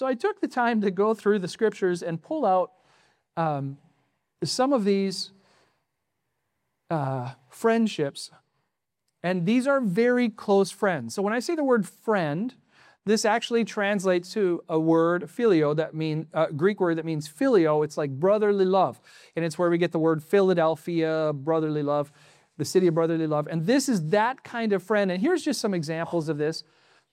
So I took the time to go through the scriptures and pull out some of these friendships. And these are very close friends. So when I say the word friend, this actually translates to a word, phileo, that means Greek word that means phileo. It's like brotherly love. And it's where we get the word Philadelphia, brotherly love, the city of brotherly love. And this is that kind of friend. And here's just some examples of this.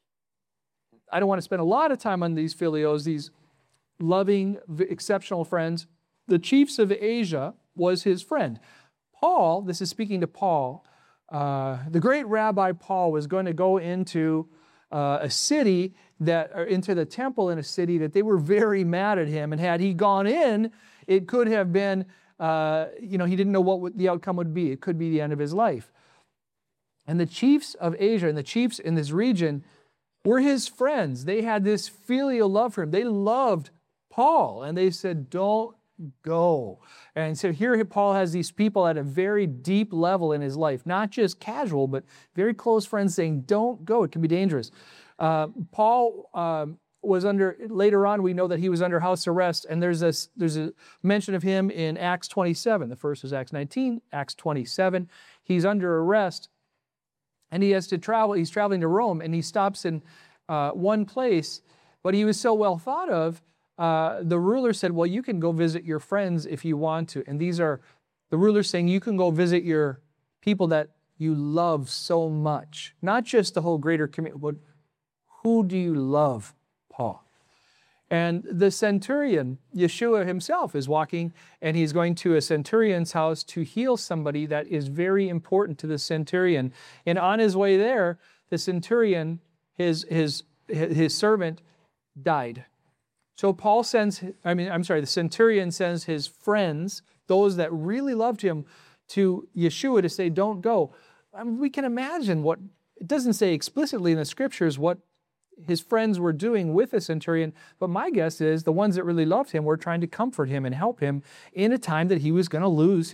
I don't want to spend a lot of time on these phileos, these loving, exceptional friends. The chiefs of Asia was his friend. Paul, this is speaking to Paul, the great Rabbi Paul was going to go into a city or into the temple in a city that they were very mad at him. And had he gone in, it could have been, he didn't know what the outcome would be. It could be the end of his life. And the chiefs of Asia and the chiefs in this region were his friends. They had this filial love for him. They loved Paul, and they said, don't go. And so here Paul has these people at a very deep level in his life, not just casual, but very close friends saying, don't go. It can be dangerous. Paul was later on we know that he was under house arrest, and there's a mention of him in Acts 27. The first was Acts 19, Acts 27. He's under arrest, and he has to travel. He's traveling to Rome, and he stops in one place, but he was so well thought of, the ruler said, well, you can go visit your friends if you want to. And these are the rulers saying you can go visit your people that you love so much. Not just the whole greater community, but who do you love, Paul? And the centurion, Yeshua himself, is walking, and he's going to a centurion's house to heal somebody that is very important to the centurion. And on his way there, the centurion, his servant, died. So the centurion sends his friends, those that really loved him, to Yeshua to say, don't go. We can imagine it doesn't say explicitly in the scriptures what his friends were doing with the centurion, but my guess is the ones that really loved him were trying to comfort him and help him in a time that he was going to lose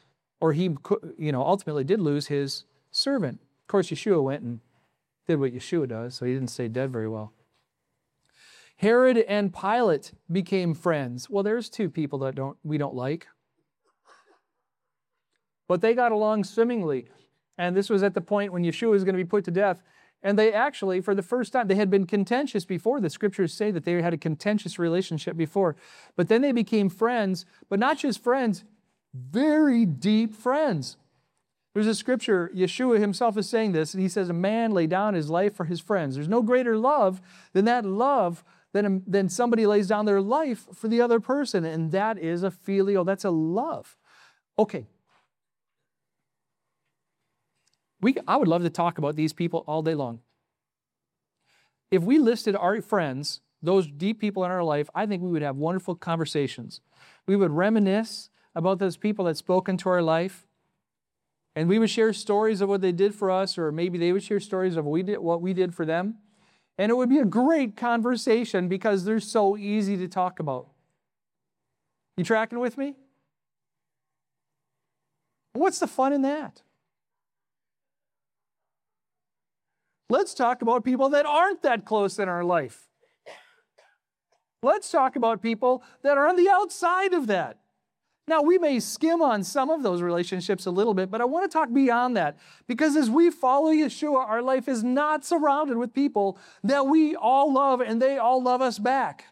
ultimately did lose his servant. Of course, Yeshua went and did what Yeshua does, so he didn't stay dead very well. Herod and Pilate became friends. Well, there's two people that we don't like. But they got along swimmingly. And this was at the point when Yeshua was going to be put to death. And they actually, for the first time, they had been contentious before. The scriptures say that they had a contentious relationship before. But then they became friends, but not just friends, very deep friends. There's a scripture, Yeshua himself is saying this, and he says, a man lay down his life for his friends. There's no greater love than that love than somebody lays down their life for the other person. And that is a filial, that's a love. Okay. I would love to talk about these people all day long. If we listed our friends, those deep people in our life, I think we would have wonderful conversations. We would reminisce about those people that spoke into our life, and we would share stories of what they did for us, or maybe they would share stories of what we did for them. And it would be a great conversation because they're so easy to talk about. You tracking with me? What's the fun in that? Let's talk about people that aren't that close in our life. Let's talk about people that are on the outside of that. Now, we may skim on some of those relationships a little bit, but I want to talk beyond that. Because as we follow Yeshua, our life is not surrounded with people that we all love and they all love us back.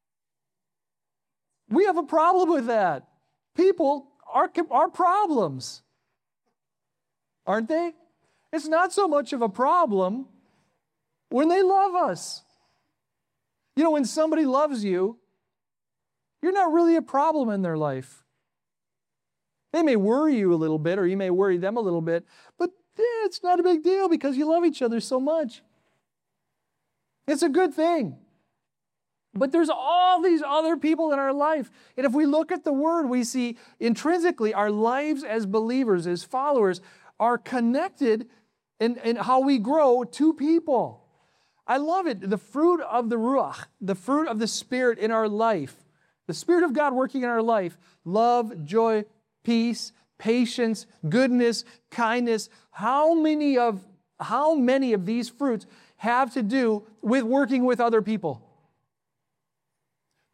We have a problem with that. People are problems, aren't they? It's not so much of a problem when they love us. You know, when somebody loves you, you're not really a problem in their life. They may worry you a little bit, or you may worry them a little bit, but it's not a big deal because you love each other so much. It's a good thing. But there's all these other people in our life. And if we look at the Word, we see intrinsically our lives as believers, as followers, are connected in how we grow to people. I love it. The fruit of the Ruach, the fruit of the Spirit in our life, the Spirit of God working in our life, love, joy, peace, patience, goodness, kindness. How many of these fruits have to do with working with other people?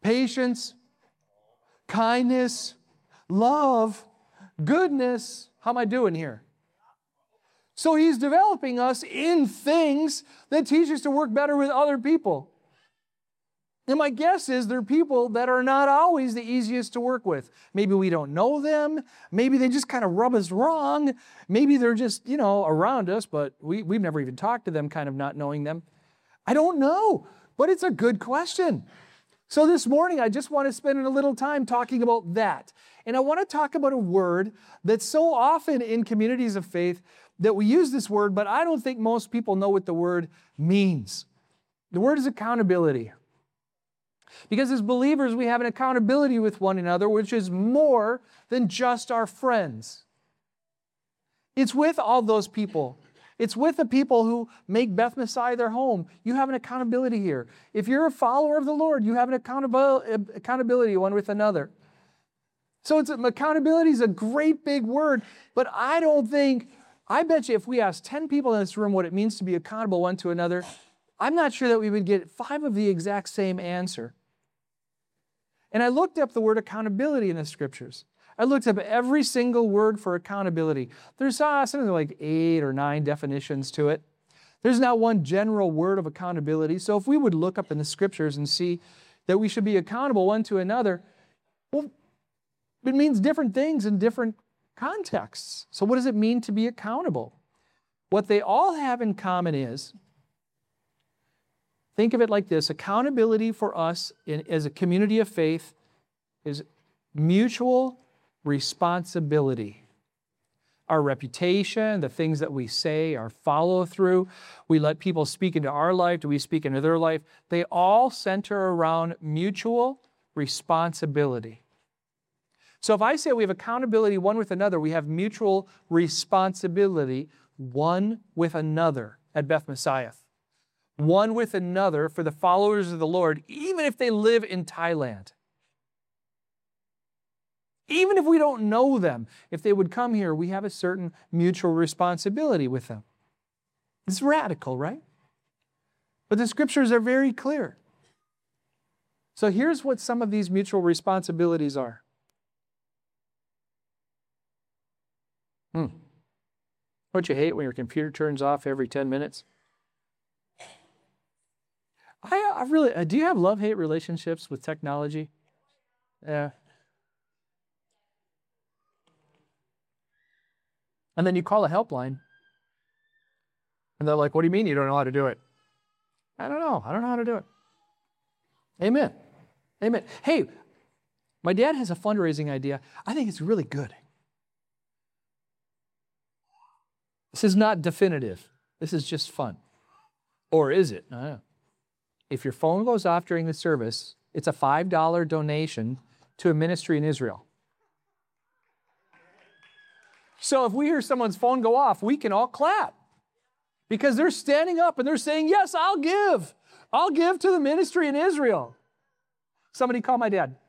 patience, kindness, love, goodness. How am I doing here? So He's developing us in things that teach us to work better with other people. And my guess is there are people that are not always the easiest to work with. Maybe we don't know them. Maybe they just kind of rub us wrong. Maybe they're just, around us, but we've never even talked to them, kind of not knowing them. I don't know, but it's a good question. So this morning, I just want to spend a little time talking about that. And I want to talk about a word that's so often in communities of faith that we use this word, but I don't think most people know what the word means. The word is accountability. Because as believers, we have an accountability with one another, which is more than just our friends. It's with all those people. It's with the people who make Beth Messiah their home. You have an accountability here. If you're a follower of the Lord, you have an accountability one with another. So accountability is a great big word, but I bet you if we asked 10 people in this room what it means to be accountable one to another, I'm not sure that we would get 5 of the exact same answer. And I looked up the word accountability in the Scriptures. I looked up every single word for accountability. There's something like 8 or 9 definitions to it. There's not one general word of accountability. So if we would look up in the Scriptures and see that we should be accountable one to another, well, it means different things in different contexts. So what does it mean to be accountable? What they all have in common is, think of it like this: accountability for us as a community of faith is mutual responsibility. Our reputation, the things that we say, our follow-through, we let people speak into our life, do we speak into their life? They all center around mutual responsibility. So if I say we have accountability one with another, we have mutual responsibility one with another at Beth Messiah. One with another for the followers of the Lord, even if they live in Thailand. Even if we don't know them, if they would come here, we have a certain mutual responsibility with them. It's radical, right? But the Scriptures are very clear. So here's what some of these mutual responsibilities are. Don't you hate when your computer turns off every 10 minutes? I really, do you have love-hate relationships with technology? Yeah. And then you call a helpline, and they're like, what do you mean you don't know how to do it? I don't know how to do it. Amen. Amen. Hey, my dad has a fundraising idea. I think it's really good. This is not definitive. This is just fun. Or is it? I don't know. If your phone goes off during the service, it's a $5 donation to a ministry in Israel. So if we hear someone's phone go off, we can all clap because they're standing up and they're saying, yes, I'll give. I'll give to the ministry in Israel. Somebody call my dad.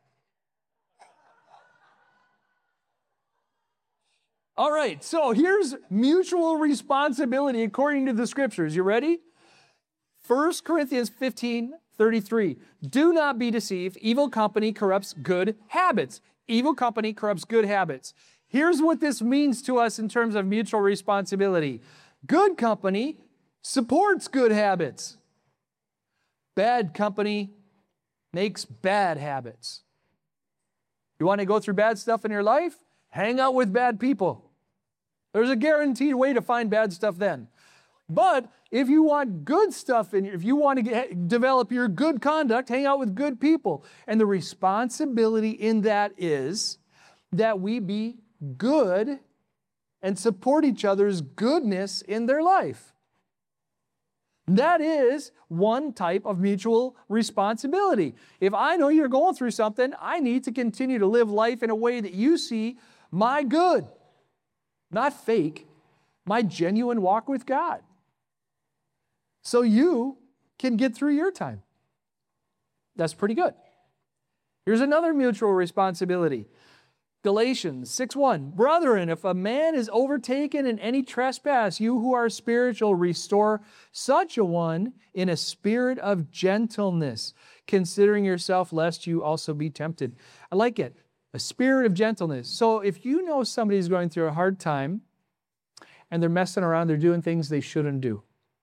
All right, so here's mutual responsibility according to the Scriptures. You ready? 1 Corinthians 15:33. Do not be deceived. Evil company corrupts good habits. Evil company corrupts good habits. Here's what this means to us in terms of mutual responsibility. Good company supports good habits. Bad company makes bad habits. You want to go through bad stuff in your life? Hang out with bad people. There's a guaranteed way to find bad stuff then. But if you want good stuff, if you want to develop your good conduct, hang out with good people. And the responsibility in that is that we be good and support each other's goodness in their life. That is one type of mutual responsibility. If I know you're going through something, I need to continue to live life in a way that you see my good, not fake, my genuine walk with God. So you can get through your time. That's pretty good. Here's another mutual responsibility. Galatians 6:1, brethren, if a man is overtaken in any trespass, you who are spiritual, restore such a one in a spirit of gentleness, considering yourself, lest you also be tempted. I like it. A spirit of gentleness. So if you know somebody's going through a hard time and they're messing around, they're doing things they shouldn't do,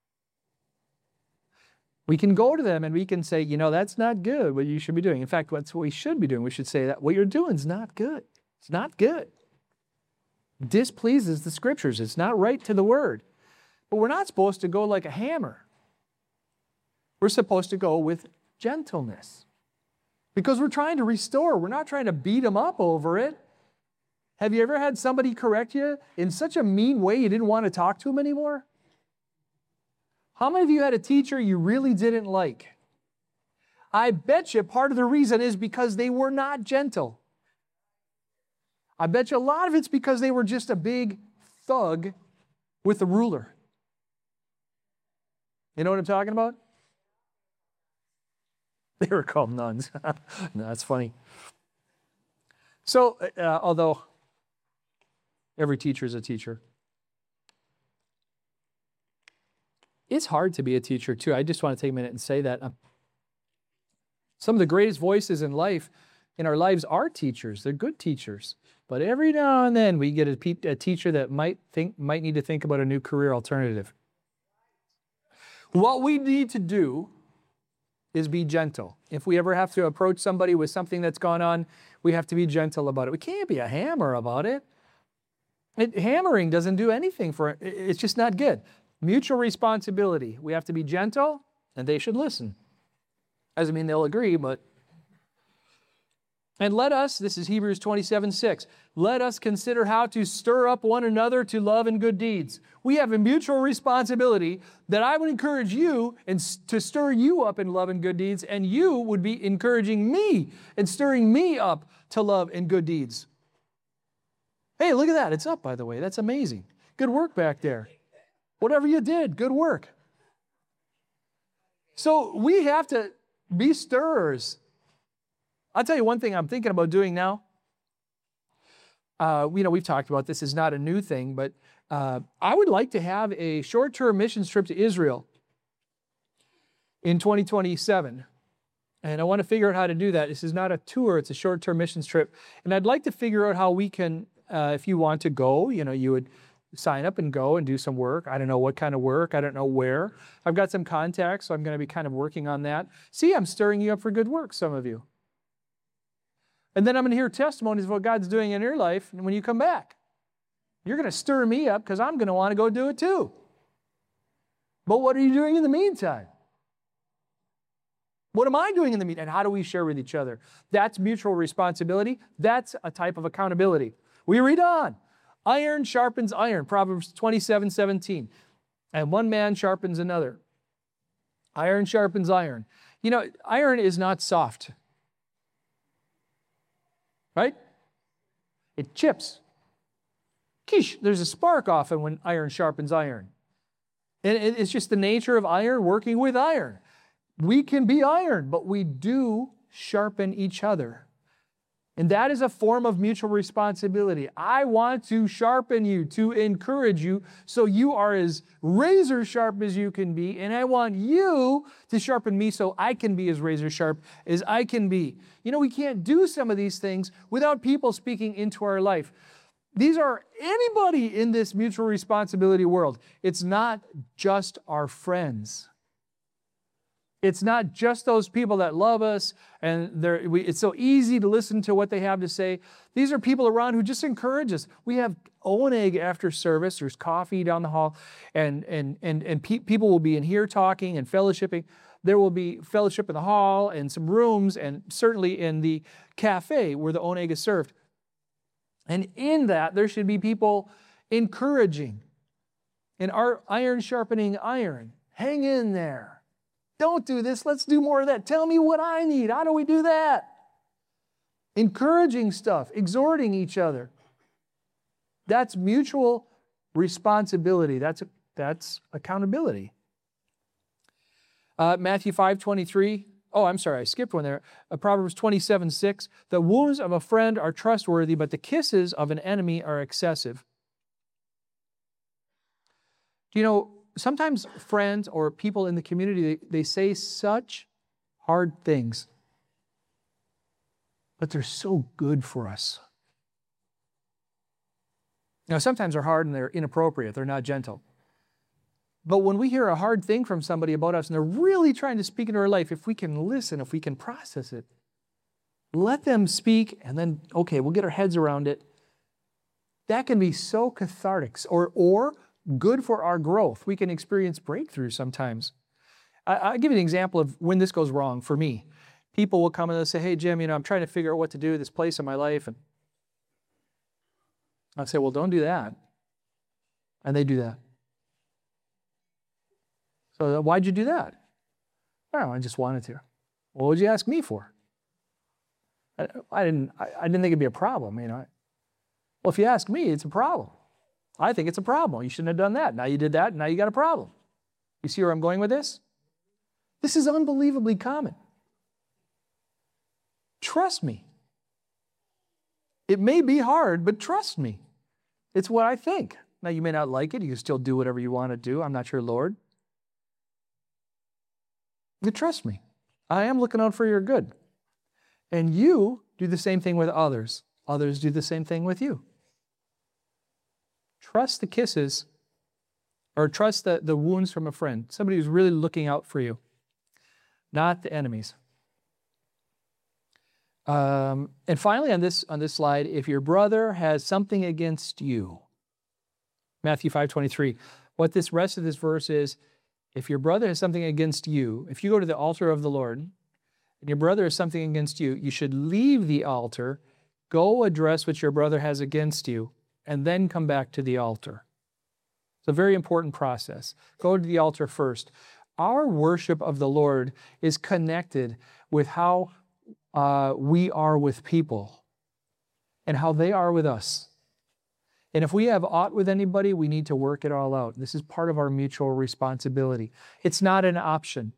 we can go to them and we can say, that's not good, what you should be doing. In fact, that's what we should be doing. We should say that what you're doing is not good. It's not good. Displeases the Scriptures. It's not right to the Word. But we're not supposed to go like a hammer. We're supposed to go with gentleness. Because we're trying to restore. We're not trying to beat them up over it. Have you ever had somebody correct you in such a mean way you didn't want to talk to them anymore? How many of you had a teacher you really didn't like? I bet you part of the reason is because they were not gentle. I bet you a lot of it's because they were just a big thug with a ruler. You know what I'm talking about? They were called nuns. No, that's funny. So, although every teacher is a teacher, it's hard to be a teacher too. I just want to take a minute and say that. Some of the greatest voices in our lives are teachers. They're good teachers. But every now and then we get a teacher that might need to think about a new career alternative. What we need to do is be gentle. If we ever have to approach somebody with something that's gone on, we have to be gentle about it. We can't be a hammer about it. Hammering doesn't do anything for it. It's just not good. Mutual responsibility. We have to be gentle, and they should listen. Doesn't mean they'll agree, but... And let us, this is Hebrews 27:6, let us consider how to stir up one another to love and good deeds. We have a mutual responsibility that I would encourage you and to stir you up in love and good deeds, and you would be encouraging me and stirring me up to love and good deeds. Hey, look at that. It's up, by the way. That's amazing. Good work back there. Whatever you did, good work. So we have to be stirrers. I'll tell you one thing I'm thinking about doing now. We've talked about this. It's not a new thing, but I would like to have a short-term missions trip to Israel in 2027. And I want to figure out how to do that. This is not a tour. It's a short-term missions trip. And I'd like to figure out how we can, if you want to go, you would sign up and go and do some work. I don't know what kind of work. I don't know where. I've got some contacts, so I'm going to be kind of working on that. See, I'm stirring you up for good work, some of you. And then I'm going to hear testimonies of what God's doing in your life when you come back. You're going to stir me up because I'm going to want to go do it too. But what are you doing in the meantime? What am I doing in the meantime? And how do we share with each other? That's mutual responsibility. That's a type of accountability. We read on. Iron sharpens iron, Proverbs 27:17. And one man sharpens another. Iron sharpens iron. Iron is not soft. Right? It chips. There's a spark often when iron sharpens iron. And it's just the nature of iron working with iron. We can be iron, but we do sharpen each other. And that is a form of mutual responsibility. I want to sharpen you, to encourage you, so you are as razor sharp as you can be, and I want you to sharpen me so I can be as razor sharp as I can be. We can't do some of these things without people speaking into our life. These are anybody in this mutual responsibility world. It's not just our friends. It's not just those people that love us and it's so easy to listen to what they have to say. These are people around who just encourage us. We have O&A after service. There's coffee down the hall, and people will be in here talking and fellowshipping. There will be fellowship in the hall and some rooms, and certainly in the cafe where the O&A is served. And in that, there should be people encouraging. And our iron sharpening iron. Hang in there. Don't do this. Let's do more of that. Tell me what I need. How do we do that? Encouraging stuff, exhorting each other. That's mutual responsibility. That's accountability. Matthew 5:23, I'm sorry, I skipped one there. Proverbs 27:6. The wounds of a friend are trustworthy, but the kisses of an enemy are excessive. Do you know, sometimes friends or people in the community, they say such hard things, but they're so good for us. Now, sometimes they're hard and they're inappropriate. They're not gentle. But when we hear a hard thing from somebody about us and they're really trying to speak into our life, if we can listen, if we can process it, let them speak and then, okay, we'll get our heads around it. That can be so cathartic or good for our growth. We can experience breakthrough sometimes. I'll give you an example of when this goes wrong for me. People will come and they'll say, hey, Jim, I'm trying to figure out what to do with this place in my life. And I'll say, well, don't do that. And they do that. So why'd you do that? Oh, I just wanted to. What would you ask me for? I didn't think it'd be a problem, Well, if you ask me, it's a problem. I think it's a problem. You shouldn't have done that. Now you did that, and now you got a problem. You see where I'm going with this? This is unbelievably common. Trust me. It may be hard, but trust me. It's what I think. Now you may not like it. You can still do whatever you want to do. I'm not your Lord. But trust me, I am looking out for your good. And you do the same thing with others. Others do the same thing with you. Trust the kisses, or trust the wounds from a friend, somebody who's really looking out for you, not the enemies. And finally on this slide, if your brother has something against you, Matthew 5:23, what this rest of this verse is, if your brother has something against you, if you go to the altar of the Lord and your brother has something against you, you should leave the altar, go address what your brother has against you, and then come back to the altar. It's a very important process. Go to the altar first. Our worship of the Lord is connected with how we are with people and how they are with us. And if we have aught with anybody, we need to work it all out. This is part of our mutual responsibility. It's not an option.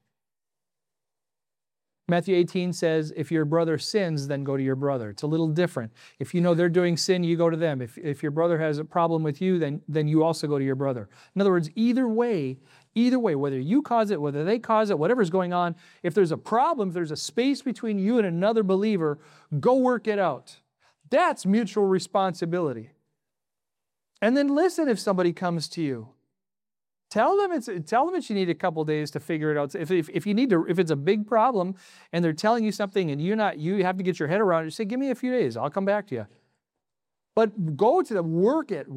Matthew 18 says, if your brother sins, then go to your brother. It's a little different. If you know they're doing sin, you go to them. If your brother has a problem with you, then you also go to your brother. In other words, either way, whether you cause it, whether they cause it, whatever's going on, if there's a problem, if there's a space between you and another believer, go work it out. That's mutual responsibility. And then listen if somebody comes to you. Tell them that you need a couple days to figure it out. If it's a big problem and they're telling you something and you have to get your head around it, say, give me a few days, I'll come back to you. But go to them, work it.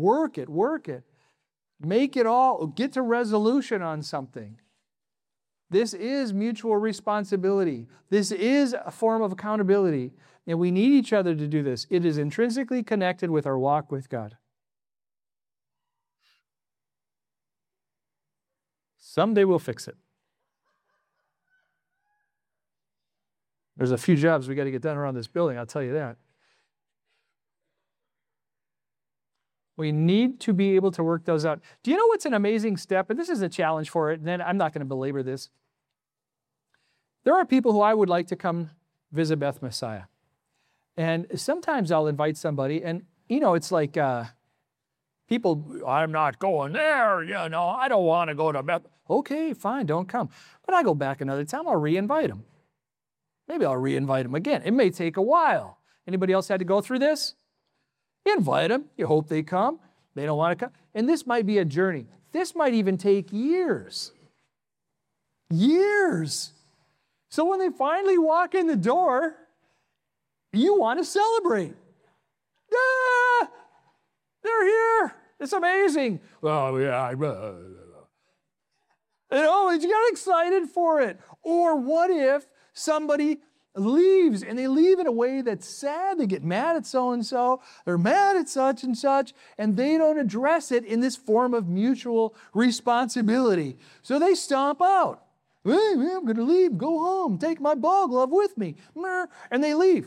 Make it all, get to resolution on something. This is mutual responsibility. This is a form of accountability. And we need each other to do this. It is intrinsically connected with our walk with God. Someday we'll fix it. There's a few jobs we got to get done around this building, I'll tell you that. We need to be able to work those out. Do you know what's an amazing step? And this is a challenge for it, and then I'm not going to belabor this. There are people who I would like to come visit Beth Messiah. And sometimes I'll invite somebody, and it's like people, I'm not going there, I don't want to go to Beth. Okay, fine, don't come. But I go back another time, I'll re-invite them. Maybe I'll re-invite them again. It may take a while. Anybody else had to go through this? You invite them, you hope they come. They don't want to come. And this might be a journey. This might even take years. Years. So when they finally walk in the door, you want to celebrate. Ah, they're here. It's amazing. Oh, yeah. You got excited for it. Or what if somebody leaves and they leave in a way that's sad? They get mad at so-and-so. They're mad at such and such, and they don't address it in this form of mutual responsibility. So they stomp out. Hey, I'm going to leave, go home, take my ball glove with me. And they leave.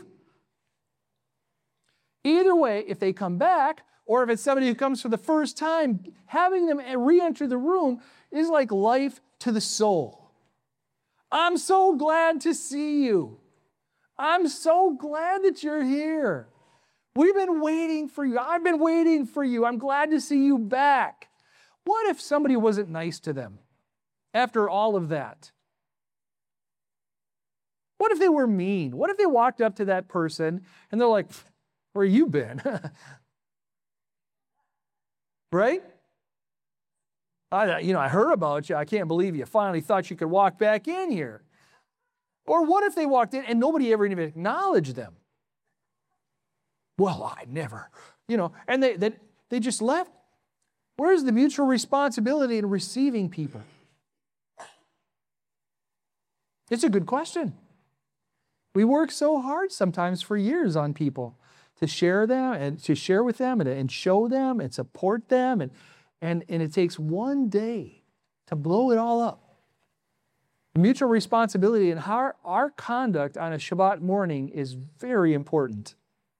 Either way, if they come back, or if it's somebody who comes for the first time, having them re-enter the room is like life to the soul. I'm so glad to see you. I'm so glad that you're here. We've been waiting for you. I've been waiting for you. I'm glad to see you back. What if somebody wasn't nice to them after all of that? What if they were mean? What if they walked up to that person and they're like, where you been? Right? I heard about you. I can't believe you finally thought you could walk back in here. Or what if they walked in and nobody ever even acknowledged them? Well, I never, and they just left. Where's the mutual responsibility in receiving people? It's a good question. We work so hard sometimes for years on people to share them and to share with them and show them and support them. And it takes one day to blow it all up. Mutual responsibility and how our conduct on a Shabbat morning is very important.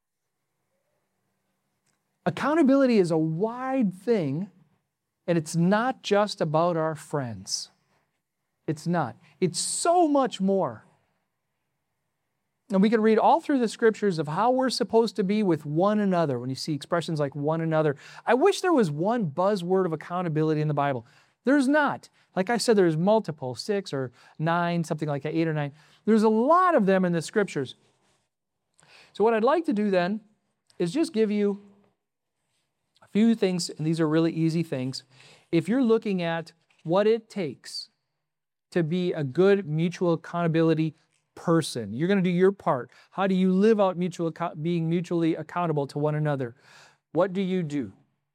Accountability is a wide thing, and it's not just about our friends. It's not. It's so much more. And we can read all through the scriptures of how we're supposed to be with one another when you see expressions like one another. I wish there was one buzzword of accountability in the Bible. There's not. Like I said, there's multiple, 6 or 9, something like that, 8 or 9. There's a lot of them in the scriptures. So what I'd like to do then is just give you a few things, and these are really easy things. If you're looking at what it takes to be a good mutual accountability person, you're going to do your part. How do you live out being mutually accountable to one another? What do you do?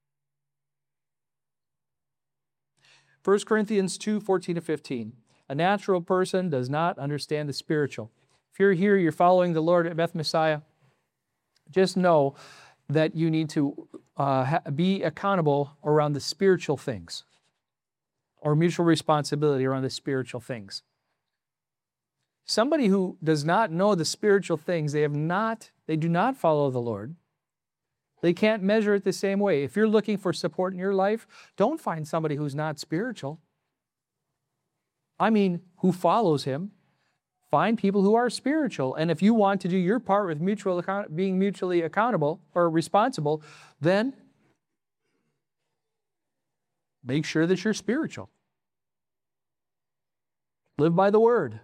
1 Corinthians 2:14-15. A natural person does not understand the spiritual. If you're here, you're following the Lord at Beth Messiah, just know that you need to be accountable around the spiritual things, or mutual responsibility around the spiritual things. Somebody who does not know the spiritual things, they do not follow the Lord. They can't measure it the same way. If you're looking for support in your life, don't find somebody who's not spiritual. I mean, who follows Him. Find people who are spiritual. And if you want to do your part with being mutually accountable or responsible, then make sure that you're spiritual. Live by the Word.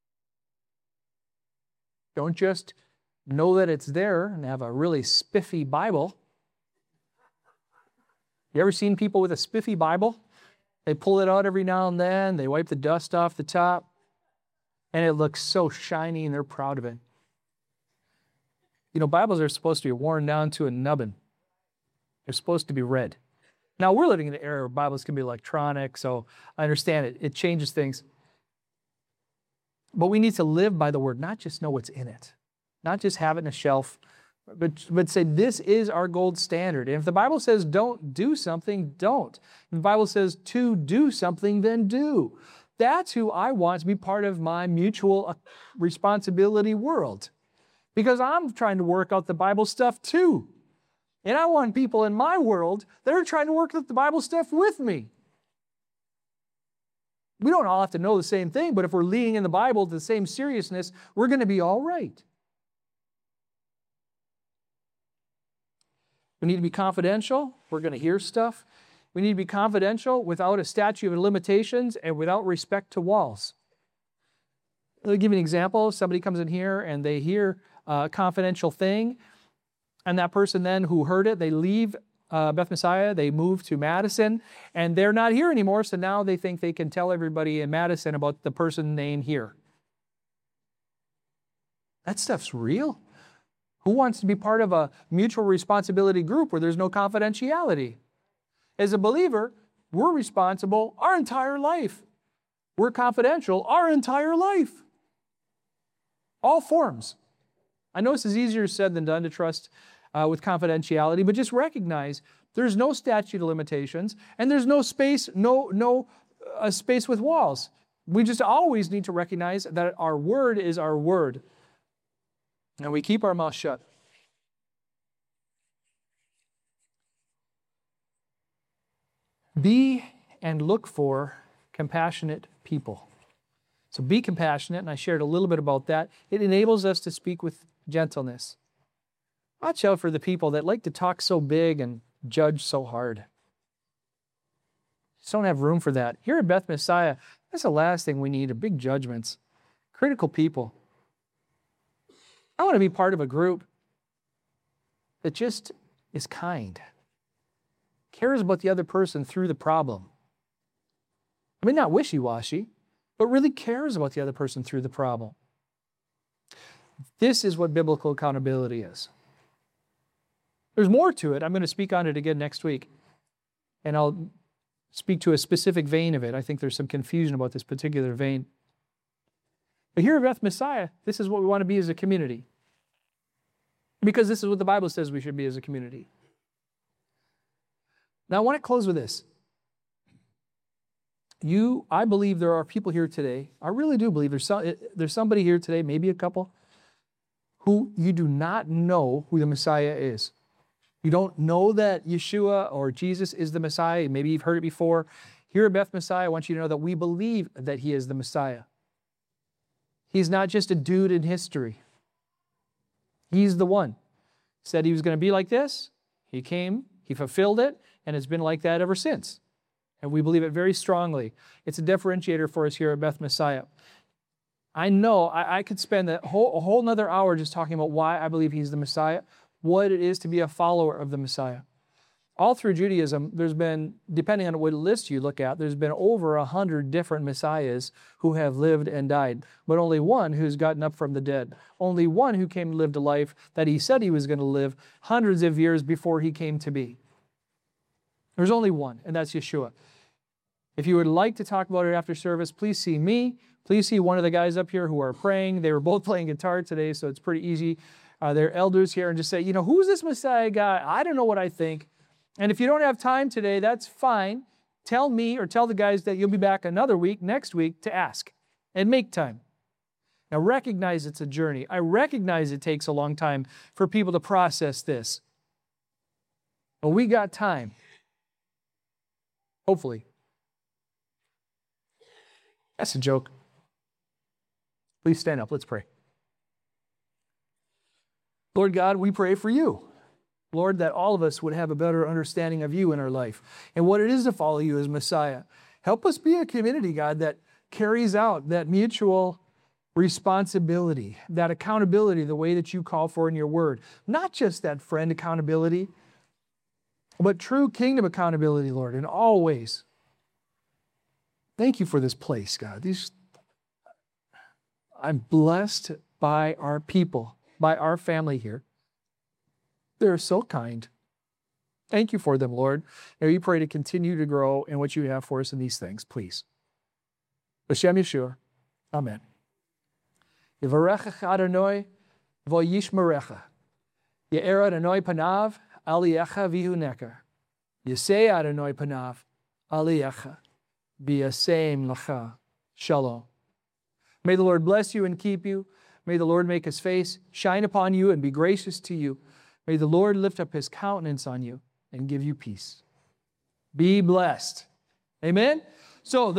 Don't just know that it's there and have a really spiffy Bible. You ever seen people with a spiffy Bible? They pull it out every now and then, they wipe the dust off the top, and it looks so shiny and they're proud of it. Bibles are supposed to be worn down to a nubbin. They're supposed to be read. Now, we're living in an era where Bibles can be electronic, so I understand it. It changes things. But we need to live by the Word, not just know what's in it. Not just have it on a shelf, but say this is our gold standard. And if the Bible says don't do something, don't. If the Bible says to do something, then do. That's who I want to be part of my mutual responsibility world. Because I'm trying to work out the Bible stuff too. And I want people in my world that are trying to work out the Bible stuff with me. We don't all have to know the same thing, but if we're leaning in the Bible to the same seriousness, we're going to be all right. We need to be confidential. We're going to hear stuff. We need to be confidential without a statute of limitations and without respect to walls. Let me give you an example. Somebody comes in here and they hear a confidential thing, and that person then who heard it, they leave Beth Messiah, they move to Madison, and they're not here anymore, so now they think they can tell everybody in Madison about the person named here. That stuff's real. Who wants to be part of a mutual responsibility group where there's no confidentiality? As a believer, we're responsible our entire life. We're confidential our entire life. All forms. I know this is easier said than done to trust with confidentiality, but just recognize there's no statute of limitations and there's no space, space with walls. We just always need to recognize that our word is our word. And we keep our mouth shut. Be and look for compassionate people. So be compassionate, and I shared a little bit about that. It enables us to speak with gentleness. Watch out for the people that like to talk so big and judge so hard. Just don't have room for that. Here at Beth Messiah, that's the last thing we need, are big judgments. Critical people. I want to be part of a group that just is kind, cares about the other person through the problem. I mean, not wishy-washy, but really cares about the other person through the problem. This is what biblical accountability is. There's more to it. I'm going to speak on it again next week. And I'll speak to a specific vein of it. I think there's some confusion about this particular vein. But here at Beth Messiah, this is what we want to be as a community. Because this is what the Bible says we should be as a community. Now, I want to close with this. I believe there are people here today, I really do believe there's somebody here today, maybe a couple, who you do not know who the Messiah is. You don't know that Yeshua or Jesus is the Messiah. Maybe you've heard it before. Here at Beth Messiah, I want you to know that we believe that He is the Messiah. He's not just a dude in history. He's the one. He said He was going to be like this. He came, He fulfilled it, and it's been like that ever since. And we believe it very strongly. It's a differentiator for us here at Beth Messiah. I know I could spend a whole another hour just talking about why I believe He's the Messiah, what it is to be a follower of the Messiah. All through Judaism, there's been, depending on what list you look at, there's been over 100 different Messiahs who have lived and died, but only one who's gotten up from the dead. Only one who came and lived a life that He said He was going to live hundreds of years before He came to be. There's only one, and that's Yeshua. If you would like to talk about it after service, please see me. Please see one of the guys up here who are praying. They were both playing guitar today, so it's pretty easy. They're elders here, and just say, who's this Messiah guy? I don't know what I think. And if you don't have time today, that's fine. Tell me or tell the guys that you'll be back another week, next week, to ask and make time. Now recognize it's a journey. I recognize it takes a long time for people to process this. But we got time. Hopefully. That's a joke. Please stand up. Let's pray. Lord God, we pray for You. Lord, that all of us would have a better understanding of You in our life and what it is to follow You as Messiah. Help us be a community, God, that carries out that mutual responsibility, that accountability, the way that You call for in Your Word. Not just that friend accountability, but true kingdom accountability, Lord, in all ways. Thank You for this place, God. I'm blessed by our people, by our family here. They're so kind. Thank You for them, Lord. And we pray to continue to grow in what You have for us in these things, please. B'Shem Yeshua. Amen. Yivarecha Adonai v'yishmerecha. Ye'er Adonai panav aliyecha v'yihuneka. Yisei Adonai panav aliyecha v'yasem lecha. Shalom. May the Lord bless you and keep you. May the Lord make His face shine upon you and be gracious to you. May the Lord lift up His countenance on you and give you peace. Be blessed. Amen? So